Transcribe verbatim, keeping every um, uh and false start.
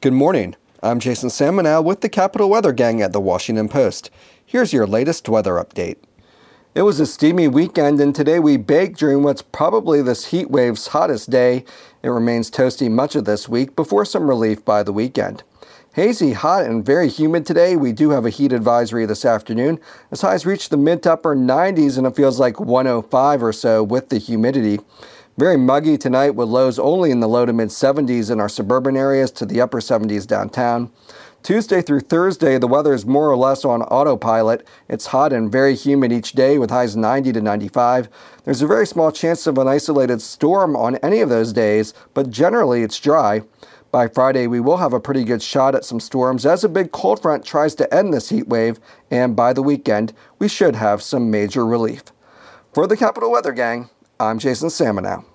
Good morning. I'm Jason Samanow with the Capital Weather Gang at the Washington Post. Here's your latest weather update. It was a steamy weekend, and today we baked during what's probably this heat wave's hottest day. It remains toasty much of this week before some relief by the weekend. Hazy, hot, and very humid today. We do have a heat advisory this afternoon as highs reach the mid to upper nineties, and it feels like one oh five or so with the humidity. Very muggy tonight with lows only in the low to mid seventies in our suburban areas to the upper seventies downtown. Tuesday through Thursday, the weather is more or less on autopilot. It's hot and very humid each day with highs ninety to ninety-five. There's a very small chance of an isolated storm on any of those days, but generally it's dry. By Friday, we will have a pretty good shot at some storms as a big cold front tries to end this heat wave, and by the weekend, we should have some major relief. For the Capital Weather Gang, I'm Jason Samanow.